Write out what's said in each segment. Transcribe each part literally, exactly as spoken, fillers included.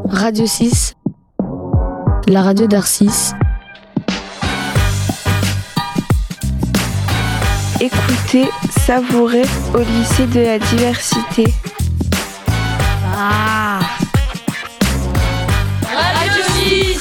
Radio six, la radio d'Arcis. Écoutez, savourez au lycée de la diversité. Ah Radio six.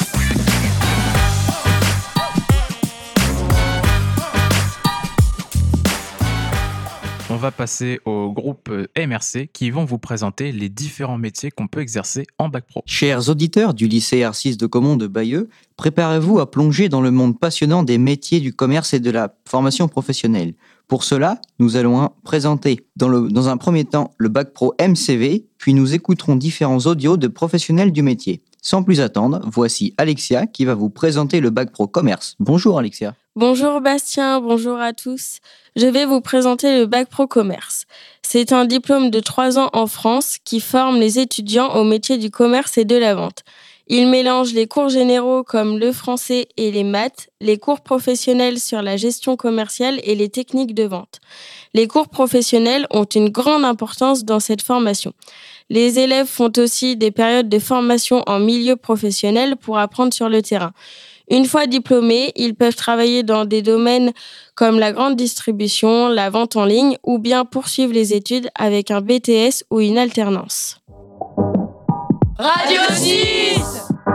On va passer au groupe M R C qui vont vous présenter les différents métiers qu'on peut exercer en bac pro. Chers auditeurs du lycée Arcis de Caumont de Bayeux, préparez-vous à plonger dans le monde passionnant des métiers du commerce et de la formation professionnelle. Pour cela, nous allons présenter dans, le, dans un premier temps le bac pro M C V, puis nous écouterons différents audios de professionnels du métier. Sans plus attendre, voici Alexia qui va vous présenter le bac pro commerce. Bonjour Alexia. Bonjour Bastien, bonjour à tous. Je vais vous présenter le bac pro commerce. C'est un diplôme de trois ans en France qui forme les étudiants au métier du commerce et de la vente. Il mélange les cours généraux comme le français et les maths, les cours professionnels sur la gestion commerciale et les techniques de vente. Les cours professionnels ont une grande importance dans cette formation. Les élèves font aussi des périodes de formation en milieu professionnel pour apprendre sur le terrain. Une fois diplômés, ils peuvent travailler dans des domaines comme la grande distribution, la vente en ligne ou bien poursuivre les études avec un B T S ou une alternance. Radio six.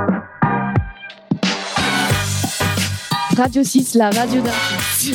Radio six, la radio d'Arcis.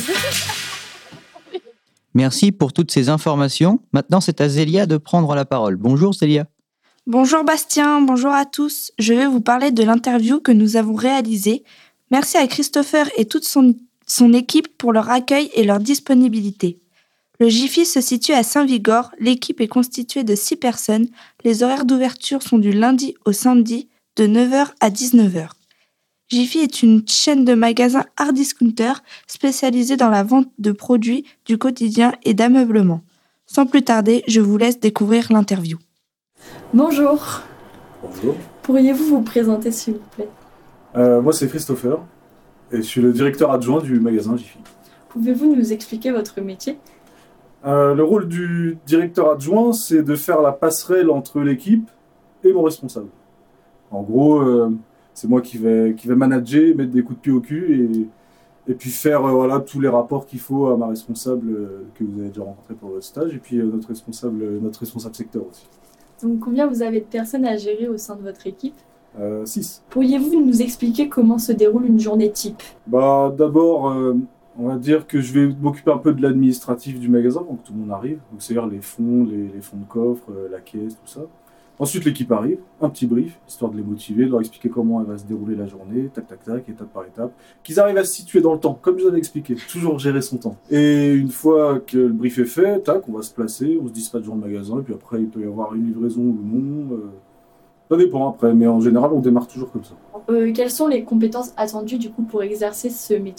Merci pour toutes ces informations. Maintenant, c'est à Zélia de prendre la parole. Bonjour Zélia. Bonjour Bastien, bonjour à tous. Je vais vous parler de l'interview que nous avons réalisée. Merci à Christopher et toute son, son équipe pour leur accueil et leur disponibilité. Le Jiffy se situe à Saint-Vigor. L'équipe est constituée de six personnes. Les horaires d'ouverture sont du lundi au samedi de neuf heures à dix-neuf heures. Jiffy est une chaîne de magasins hard discounter spécialisée dans la vente de produits du quotidien et d'ameublement. Sans plus tarder, je vous laisse découvrir l'interview. Bonjour. Bonjour. Pourriez-vous vous présenter s'il vous plaît ? euh, Moi c'est Christopher et je suis le directeur adjoint du magasin Jiffy. Pouvez-vous nous expliquer votre métier ? euh, Le rôle du directeur adjoint, c'est de faire la passerelle entre l'équipe et mon responsable. En gros, euh, c'est moi qui vais, qui vais manager, mettre des coups de pied au cul et, et puis faire euh, voilà, tous les rapports qu'il faut à ma responsable euh, que vous avez déjà rencontré pour votre stage et puis euh, notre, responsable, notre responsable secteur aussi. Donc combien vous avez de personnes à gérer au sein de votre équipe ? Euh, six. Pourriez-vous nous expliquer comment se déroule une journée type ? Bah, d'abord, euh, on va dire que je vais m'occuper un peu de l'administratif du magasin, donc tout le monde arrive. Donc, c'est-à-dire les fonds, les, les fonds de coffre, euh, la caisse, tout ça. Ensuite, l'équipe arrive, un petit brief, histoire de les motiver, de leur expliquer comment elle va se dérouler la journée, tac, tac, tac, étape par étape. Qu'ils arrivent à se situer dans le temps, comme je vous avais expliqué, toujours gérer son temps. Et une fois que le brief est fait, tac, on va se placer, on se dispatche dans le magasin, et puis après, il peut y avoir une livraison ou non. Euh, ça dépend après, mais en général, on démarre toujours comme ça. Euh, quelles sont les compétences attendues du coup pour exercer ce métier ?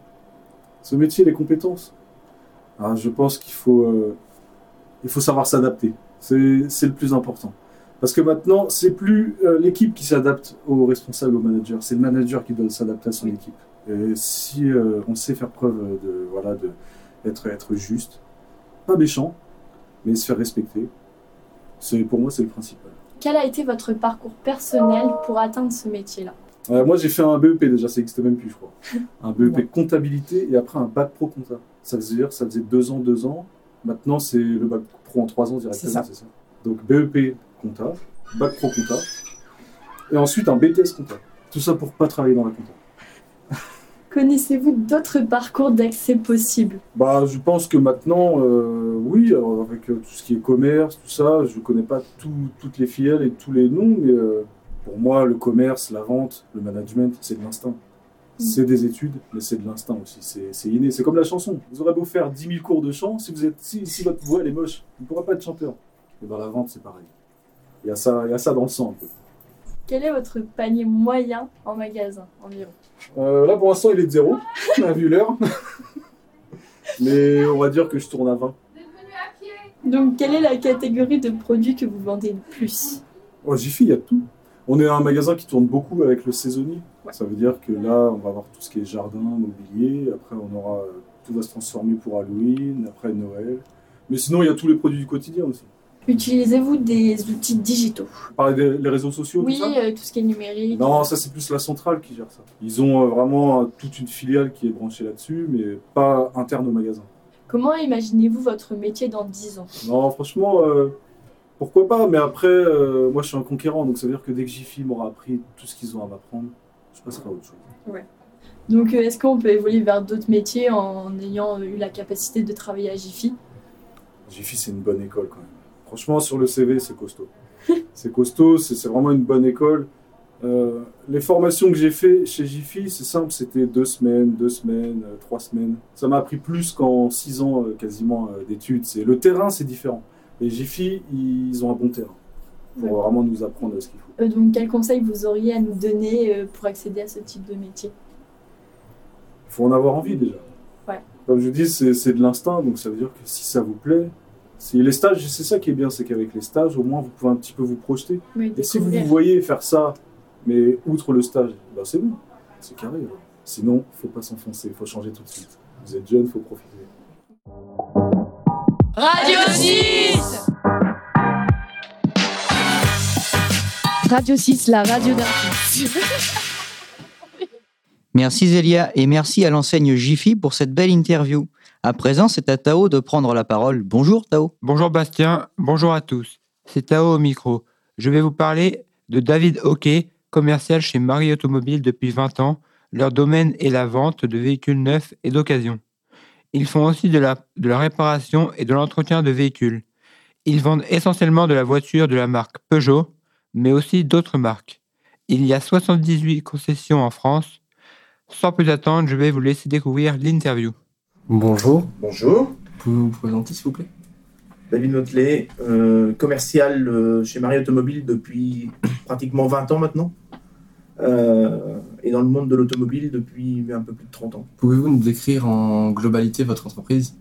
Ce métier, les compétences. Ah, je pense qu'il faut, euh, il faut savoir s'adapter. C'est, c'est le plus important. Parce que maintenant, c'est plus euh, l'équipe qui s'adapte au responsable, au manager. C'est le manager qui doit s'adapter à son équipe. Et si euh, on sait faire preuve de, voilà, de être, être juste, pas méchant, mais se faire respecter, c'est, pour moi, c'est le principal. Quel a été votre parcours personnel pour atteindre ce métier-là ? euh, Moi, j'ai fait un B E P déjà, ça n'existe même plus, je crois. Un B E P comptabilité et après un bac pro compta. Ça veut dire, ça faisait deux ans, deux ans. Maintenant, c'est le bac pro en trois ans directement, c'est ça. c'est ça. Donc B E P compta, bac pro compta, et ensuite un B T S compta. Tout ça pour pas travailler dans la compta. Connaissez-vous d'autres parcours d'accès possibles ? Bah, je pense que maintenant, euh, oui, alors avec euh, tout ce qui est commerce, tout ça, je connais pas tout, toutes les filiales et tous les noms, mais euh, pour moi, le commerce, la vente, le management, c'est de l'instinct. Mmh. C'est des études, mais c'est de l'instinct aussi, c'est, c'est inné. C'est comme la chanson. Vous aurez beau faire dix mille cours de chant, si, vous êtes, si, si votre voix elle est moche, vous ne pourrez pas être chanteur. Et dans la vente, c'est pareil. Il y a ça, il y a ça dans le sang un peu. Quel est votre panier moyen en magasin environ ? euh, Là, pour l'instant, il est de zéro, on a vu l'heure. Mais on va dire que je tourne à vingt. Donc, quelle est la catégorie de produits que vous vendez le plus ? Oh, Jiffy, il y a tout. On est un magasin qui tourne beaucoup avec le saisonnier. Ouais. Ça veut dire que là, on va avoir tout ce qui est jardin, mobilier. Après, on aura tout va se transformer pour Halloween. Après, Noël. Mais sinon, il y a tous les produits du quotidien aussi. Utilisez-vous des outils digitaux? Par les, les réseaux sociaux, Oui, tout ça euh, tout ce qui est numérique. Non, ça c'est plus la centrale qui gère ça. Ils ont euh, vraiment euh, toute une filiale qui est branchée là-dessus, mais pas interne au magasin. Comment imaginez-vous votre métier dans dix ans? Non, franchement, euh, pourquoi pas, mais après, euh, moi je suis un conquérant, donc ça veut dire que dès que Jiffy m'aura appris tout ce qu'ils ont à m'apprendre, je passerai à autre chose. Ouais. Donc euh, est-ce qu'on peut évoluer vers d'autres métiers en ayant eu la capacité de travailler à Jiffy? Jiffy, c'est une bonne école quand même. Franchement, sur le C V, c'est costaud. C'est costaud, c'est, c'est vraiment une bonne école. Euh, les formations que j'ai fait chez Jiffy, c'est simple, c'était deux semaines, deux semaines, euh, trois semaines. Ça m'a appris plus qu'en six ans euh, quasiment euh, d'études. C'est, le terrain, c'est différent. Et Jiffy, ils ont un bon terrain pour Ouais. vraiment nous apprendre ce qu'il faut. Euh, donc quel conseil vous auriez à nous donner euh, pour accéder à ce type de métier? Il faut en avoir envie déjà. Ouais. Comme je dis, c'est, c'est de l'instinct, donc ça veut dire que si ça vous plaît, c'est les stages, c'est ça qui est bien, c'est qu'avec les stages, au moins vous pouvez un petit peu vous projeter. Oui, Et si vous découvrir. vous voyez faire ça, mais outre le stage, ben c'est bon, c'est carré. Hein. Sinon, faut pas s'enfoncer, faut changer tout de suite. Vous êtes jeune, faut profiter. Radio six. Radio six, la radio d'Arcis. Merci Zélia et merci à l'enseigne Jiffy pour cette belle interview. À présent, c'est à Tao de prendre la parole. Bonjour Tao. Bonjour Bastien, bonjour à tous. C'est Tao au micro. Je vais vous parler de David Hockey, commercial chez Marie Automobile depuis vingt ans. Leur domaine est la vente de véhicules neufs et d'occasion. Ils font aussi de la, de la réparation et de l'entretien de véhicules. Ils vendent essentiellement de la voiture de la marque Peugeot, mais aussi d'autres marques. Il y a soixante-dix-huit concessions en France. Sans plus attendre, je vais vous laisser découvrir l'interview. Bonjour. Bonjour. Pouvez-vous vous présenter s'il vous plaît? David Notelet, euh, commercial euh, chez Marie Automobile depuis pratiquement vingt ans maintenant. Euh, et dans le monde de l'automobile depuis un peu plus de trente ans. Pouvez-vous nous décrire en globalité votre entreprise?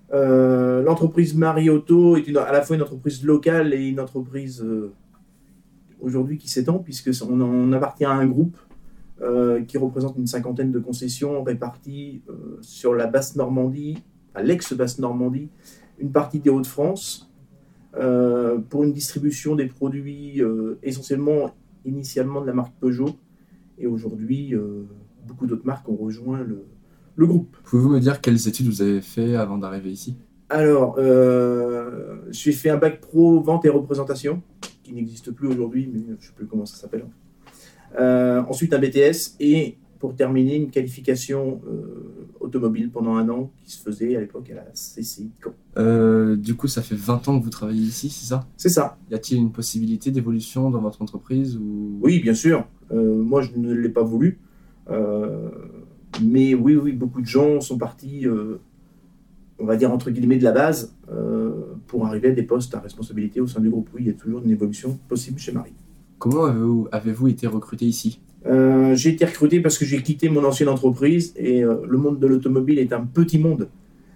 euh, L'entreprise Marie Auto est une, à la fois une entreprise locale et une entreprise euh, aujourd'hui qui s'étend, puisqu'on on appartient à un groupe euh, qui représente une cinquantaine de concessions réparties euh, sur la Basse-Normandie, à l'ex-Basse-Normandie, une partie des Hauts-de-France, euh, pour une distribution des produits euh, essentiellement initialement de la marque Peugeot, et aujourd'hui euh, beaucoup d'autres marques ont rejoint le, le groupe. Pouvez-vous me dire quelles études vous avez fait avant d'arriver ici? Alors, euh, j'ai fait un bac pro vente et représentation, qui n'existe plus aujourd'hui, mais je ne sais plus comment ça s'appelle. Euh, ensuite un B T S, et pour terminer une qualification euh, automobile pendant un an qui se faisait à l'époque à la C C I de Caen. Euh, du coup, ça fait vingt ans que vous travaillez ici, c'est ça? C'est ça. Y a-t-il une possibilité d'évolution dans votre entreprise ou... Oui, bien sûr. Euh, moi, je ne l'ai pas voulu. Euh, mais oui, oui, beaucoup de gens sont partis, euh, on va dire entre guillemets, de la base euh, pour arriver à des postes à responsabilité au sein du groupe. Oui, il y a toujours une évolution possible chez Marie. Comment avez-vous, avez-vous été recruté ici? Euh, j'ai été recruté parce que j'ai quitté mon ancienne entreprise et euh, le monde de l'automobile est un petit monde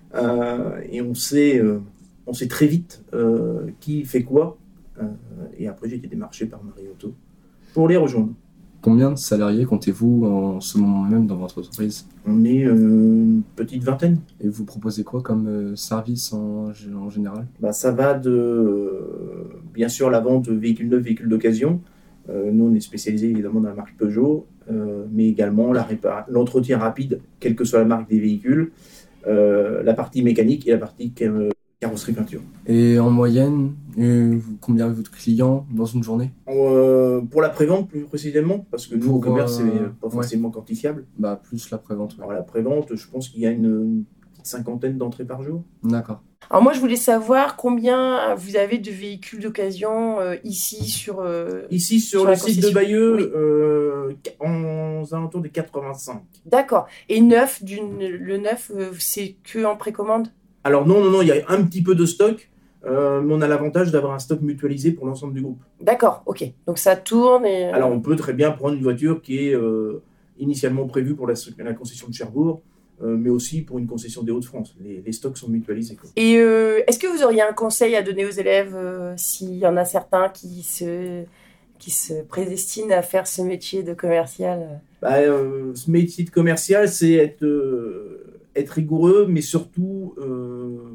euh, et on sait, euh, on sait très vite euh, qui fait quoi euh, et après j'ai été démarché par Marie Auto pour les rejoindre. Combien de salariés comptez-vous en ce moment même dans votre entreprise? On est euh, une petite vingtaine. Et vous proposez quoi comme euh, service en, en général? Bah, ça va de, euh, bien sûr, la vente de véhicules neufs, véhicules d'occasion. Euh, nous, on est spécialisé évidemment dans la marque Peugeot, euh, mais également la répar- l'entretien rapide, quelle que soit la marque des véhicules, euh, la partie mécanique et la partie car- carrosserie peinture. Et en moyenne, euh, combien avez-vous de clients dans une journée? Euh, pour la prévente plus précisément, parce que nous, Pour, au commerce, euh, c'est pas ouais. forcément quantifiable. Bah, plus la prévente. Ouais. Alors la prévente, je pense qu'il y a une, une petite cinquantaine d'entrées par jour. D'accord. Alors moi, je voulais savoir combien vous avez de véhicules d'occasion euh, ici sur... euh, Ici, sur, sur le la site de concession. Bayeux, Oui. euh, en, aux alentours des quatre-vingt-cinq. D'accord. Et neuf, d'une, le neuf, euh, c'est que en précommande? Alors non, non, non, il y a un petit peu de stock, euh, mais on a l'avantage d'avoir un stock mutualisé pour l'ensemble du groupe. D'accord, ok. Donc ça tourne et... euh, Alors on peut très bien prendre une voiture qui est euh, initialement prévue pour la, la concession de Cherbourg, euh, mais aussi pour une concession des Hauts-de-France. Les, les stocks sont mutualisés, quoi. Et euh, est-ce que vous auriez un conseil à donner aux élèves euh, s'il y en a certains qui se, qui se prédestinent à faire ce métier de commercial? Bah, euh, ce métier de commercial, c'est être, euh, être rigoureux, mais surtout euh,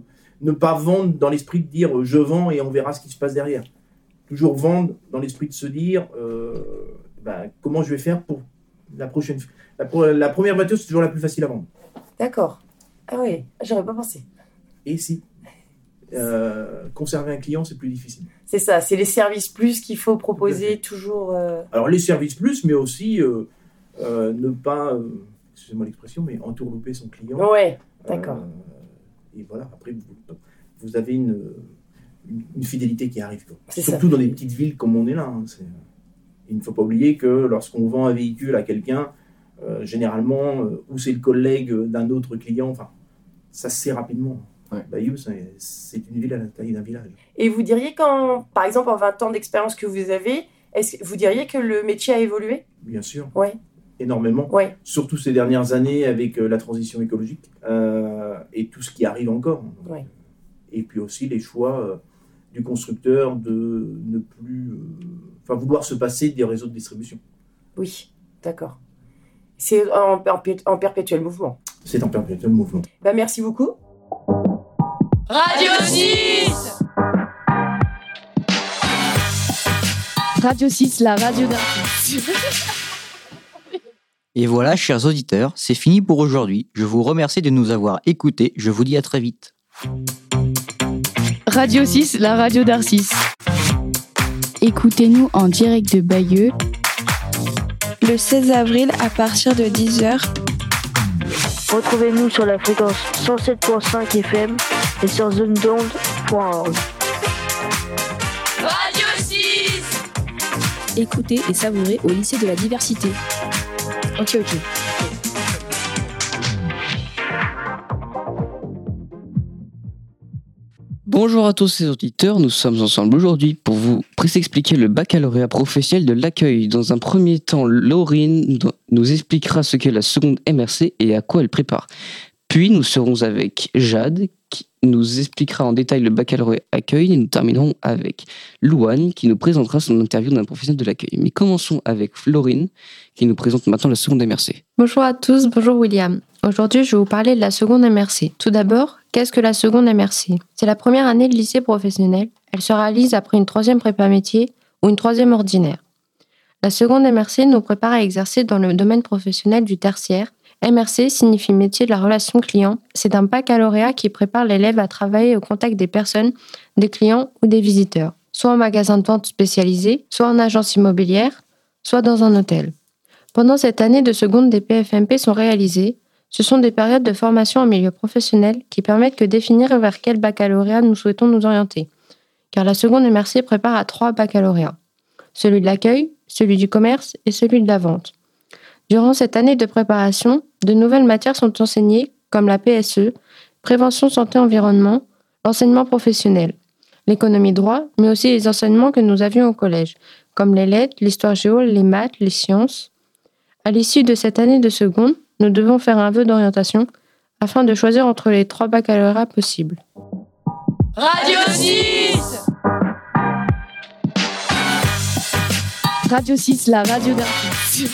ne pas vendre dans l'esprit de dire euh, je vends et on verra ce qui se passe derrière. Toujours vendre dans l'esprit de se dire euh, bah, comment je vais faire pour la prochaine fois. La, la première voiture, c'est toujours la plus facile à vendre. D'accord. Ah oui, j'aurais pas pensé. Et si euh, conserver un client, c'est plus difficile. C'est ça, c'est les services plus qu'il faut proposer toujours. Euh... Alors les services plus, mais aussi euh, euh, ne pas, euh, excusez-moi l'expression, mais entourlouper son client. Ouais, d'accord. Euh, et voilà, après vous, vous avez une, une, une fidélité qui arrive. Quoi. C'est Surtout ça. dans des petites villes comme on est là. Hein, c'est... Il ne faut pas oublier que lorsqu'on vend un véhicule à quelqu'un, euh, généralement, euh, ou c'est le collègue d'un autre client, enfin, ça se sait rapidement. Ouais. Bayeux, c'est, c'est une ville à la taille d'un village. Et vous diriez, qu'en, par exemple, en vingt ans d'expérience que vous avez, est-ce que vous diriez que le métier a évolué ? Bien sûr. Oui. Énormément. Ouais. Surtout ces dernières années avec euh, la transition écologique euh, et tout ce qui arrive encore. Ouais. Et puis aussi les choix euh, du constructeur de ne plus... Euh, enfin, vouloir se passer des réseaux de distribution. Oui, d'accord. C'est en, en, en perpétuel mouvement. C'est en perpétuel mouvement. Bah, merci beaucoup. Radio six Radio six, la radio d'artistes. Et voilà, chers auditeurs, c'est fini pour aujourd'hui. Je vous remercie de nous avoir écoutés. Je vous dis à très vite. Radio six, la radio d'Arcis. Écoutez-nous en direct de Bayeux le seize avril à partir de dix heures. Retrouvez-nous sur la fréquence cent sept virgule cinq F M et sur zone d'onde point org. Radio six. Écoutez et savourez au lycée de la diversité. Ok, ok. Bonjour à tous les auditeurs, nous sommes ensemble aujourd'hui pour vous expliquer le baccalauréat professionnel de l'accueil. Dans un premier temps, Laurine nous expliquera ce qu'est la seconde M R C et à quoi elle prépare. Puis nous serons avec Jade qui nous expliquera en détail le baccalauréat accueil et nous terminerons avec Louane qui nous présentera son interview d'un professionnel de l'accueil. Mais commençons avec Florine qui nous présente maintenant la seconde M R C. Bonjour à tous, bonjour William. Aujourd'hui, je vais vous parler de la seconde M R C. Tout d'abord, qu'est-ce que la seconde M R C ? C'est la première année de lycée professionnel. Elle se réalise après une troisième prépa métier ou une troisième ordinaire. La seconde M R C nous prépare à exercer dans le domaine professionnel du tertiaire. M R C signifie métier de la relation client. C'est un baccalauréat qui prépare l'élève à travailler au contact des personnes, des clients ou des visiteurs, soit en magasin de vente spécialisé, soit en agence immobilière, soit dans un hôtel. Pendant cette année de seconde, des P F M P sont réalisées. Ce sont des périodes de formation en milieu professionnel qui permettent de définir vers quel baccalauréat nous souhaitons nous orienter. Car la seconde M R C prépare à trois baccalauréats. Celui de l'accueil, celui du commerce et celui de la vente. Durant cette année de préparation, de nouvelles matières sont enseignées comme la P S E, prévention santé-environnement, l'enseignement professionnel, l'économie droit, mais aussi les enseignements que nous avions au collège, comme les lettres, l'histoire géo, les maths, les sciences. À l'issue de cette année de seconde, nous devons faire un vœu d'orientation afin de choisir entre les trois baccalauréats possibles. Radio six. Radio six, la radio d'Arcis.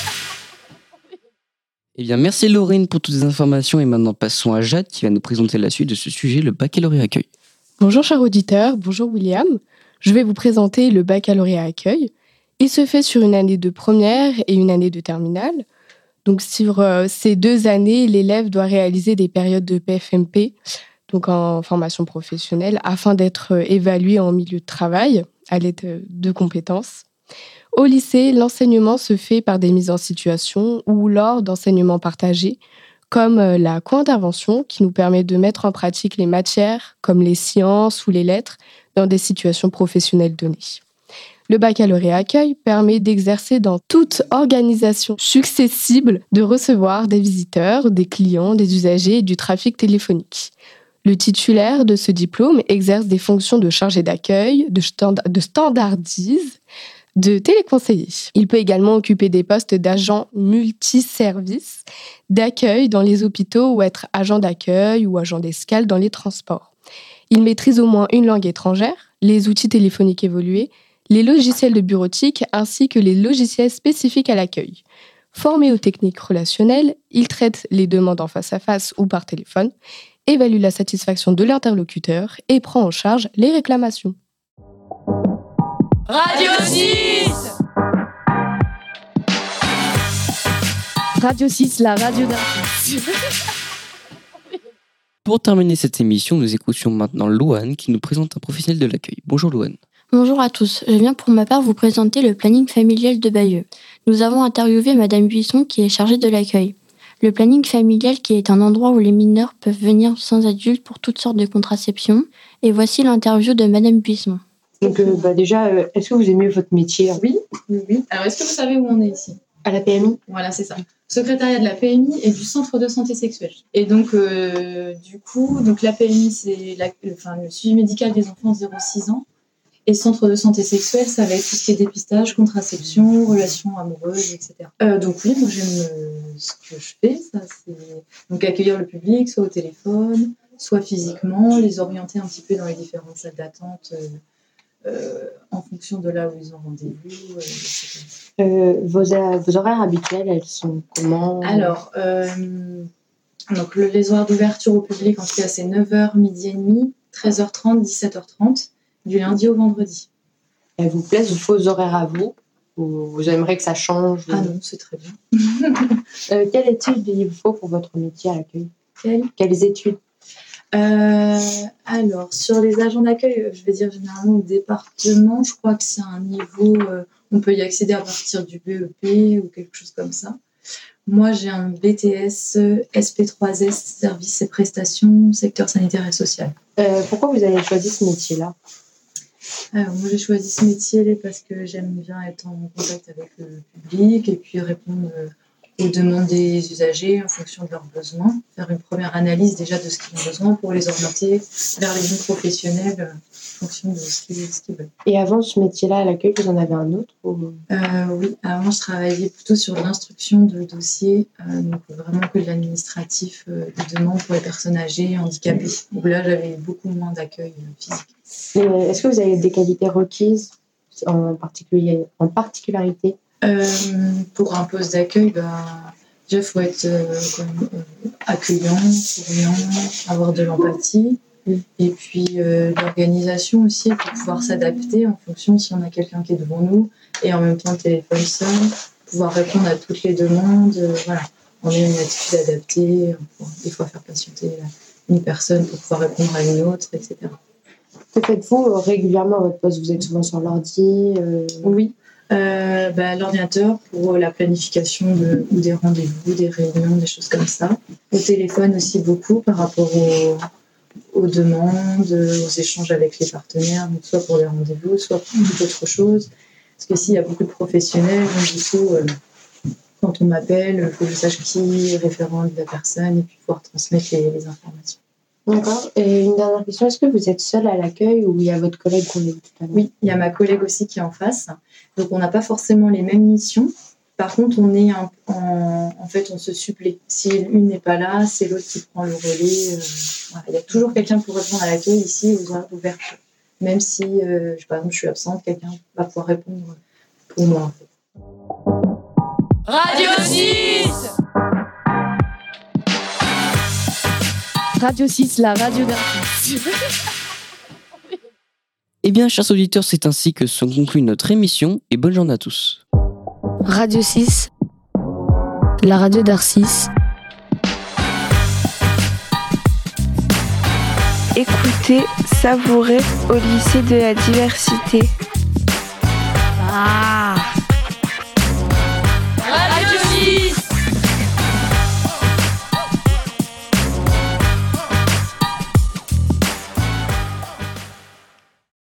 Eh bien, merci Laurine pour toutes les informations et maintenant passons à Jade qui va nous présenter la suite de ce sujet, le baccalauréat accueil. Bonjour chers auditeurs, bonjour William. Je vais vous présenter le baccalauréat accueil. Il se fait sur une année de première et une année de terminale. Donc sur euh, ces deux années, l'élève doit réaliser des périodes de P F M P, donc en formation professionnelle, afin d'être évalué en milieu de travail à l'aide de compétences. Au lycée, l'enseignement se fait par des mises en situation ou lors d'enseignements partagés, comme la co-intervention qui nous permet de mettre en pratique les matières, comme les sciences ou les lettres, dans des situations professionnelles données. Le baccalauréat accueil permet d'exercer dans toute organisation successible de recevoir des visiteurs, des clients, des usagers et du trafic téléphonique. Le titulaire de ce diplôme exerce des fonctions de chargé d'accueil, de, stand- de standardise, de téléconseiller. Il peut également occuper des postes d'agent multiservice, d'accueil dans les hôpitaux ou être agent d'accueil ou agent d'escale dans les transports. Il maîtrise au moins une langue étrangère, les outils téléphoniques évolués, les logiciels de bureautique ainsi que les logiciels spécifiques à l'accueil. Formé aux techniques relationnelles, il traite les demandes en face à face ou par téléphone. évalue la satisfaction de l'interlocuteur et prend en charge les réclamations. Radio six. Radio six, la radio d'Arcis. Pour terminer cette émission, nous écoutions maintenant Louane qui nous présente un professionnel de l'accueil. Bonjour Louane. Bonjour à tous, je viens pour ma part vous présenter le planning familial de Bayeux. Nous avons interviewé Madame Buisson qui est chargée de l'accueil. Le planning familial qui est un endroit où les mineurs peuvent venir sans adultes pour toutes sortes de contraception. Et voici l'interview de Madame Buisson. Donc euh, bah déjà, euh, est-ce que vous aimez votre métier? Oui, oui, oui. Alors est-ce que vous savez où on est ici? À la P M I? Voilà, c'est ça. Secrétariat de la P M I et du Centre de santé sexuelle. Et donc, euh, du coup, donc la P M I, c'est la, enfin, le suivi médical des enfants de zéro à six ans. Et Centre de santé sexuelle, ça va être tout ce qui est dépistage, contraception, relations amoureuses, et cetera. Euh, donc oui, moi j'aime euh, ce que je fais. Ça, c'est donc accueillir le public, soit au téléphone, soit physiquement, les orienter un petit peu dans les différentes salles d'attente euh, euh, en fonction de là où ils ont rendez-vous, euh, et cetera. Euh, vos, vos horaires habituels, elles sont comment? Alors, euh, donc le, les horaires d'ouverture au public, en tout cas, c'est neuf heures, midi et demi, treize heures trente, dix-sept heures trente, du lundi au vendredi. Elles vous plaisent vos horaires à vous? Ou vous aimeriez que ça change? Ah non, c'est très bien. euh, quelles études il vous faut pour votre métier à l'accueil? Quelles Quelles études? Euh, alors, sur les agents d'accueil, je vais dire généralement au département, je crois que c'est un niveau, euh, on peut y accéder à partir du B E P ou quelque chose comme ça. Moi, j'ai un B T S S P trois S, services et prestations, secteur sanitaire et social. Euh, pourquoi vous avez choisi ce métier-là? Alors, moi, j'ai choisi ce métier parce que j'aime bien être en contact avec le public et puis répondre aux demandes des usagers en fonction de leurs besoins, faire une première analyse déjà de ce qu'ils ont besoin pour les orienter vers les bons professionnels en fonction de ce qu'ils, ce qu'ils veulent. Et avant ce métier-là à l'accueil, vous en avez un autre ou... euh, Oui, avant je travaillais plutôt sur l'instruction de dossiers, euh, donc vraiment que de l'administratif, euh, de demande pour les personnes âgées et handicapées. Donc là, j'avais beaucoup moins d'accueil euh, physique. Mais est-ce que vous avez des qualités requises en, particulier, en particularité? Euh, pour un poste d'accueil, bah, déjà, il faut être euh, comme, euh, accueillant, souriant, avoir de l'empathie. Mm. Et puis, euh, l'organisation aussi, pour pouvoir s'adapter en fonction si on a quelqu'un qui est devant nous et en même temps le téléphone sonne, pouvoir répondre à toutes les demandes. Euh, voilà, on a une attitude adaptée. Il faut faire patienter une personne pour pouvoir répondre à une autre, et cetera. Que faites-vous régulièrement à votre poste? Vous êtes souvent sur l'ordi? euh... Oui. Euh, bah, l'ordinateur pour la planification de, ou des rendez-vous, des réunions, des choses comme ça. Au téléphone aussi beaucoup par rapport aux, aux demandes, aux échanges avec les partenaires, donc soit pour les rendez-vous, soit pour d'autres choses. Parce que s'il y a beaucoup de professionnels, donc du coup, euh, quand on m'appelle, il faut que je sache qui est référent de la personne et puis pouvoir transmettre les, les informations. D'accord. Et une dernière question, est-ce que vous êtes seule à l'accueil ou il y a votre collègue qu'on a vu tout à l'heure? Oui, il y a ma collègue aussi qui est en face. Donc on n'a pas forcément les mêmes missions. Par contre, on est un, en, en fait, on se supplée. Si une n'est pas là, c'est l'autre qui prend le relais. Euh, voilà. Il y a toujours quelqu'un pour répondre à l'accueil ici aux horaires d'ouverture. Même si, euh, par exemple, je suis absente, quelqu'un va pouvoir répondre pour moi. En fait. Radio six. Radio six, la radio d'Arcis. Eh bien, chers auditeurs, c'est ainsi que se conclut notre émission et bonne journée à tous. Radio six, la radio d'Arcis. Écoutez, savourez au lycée de la diversité. Ah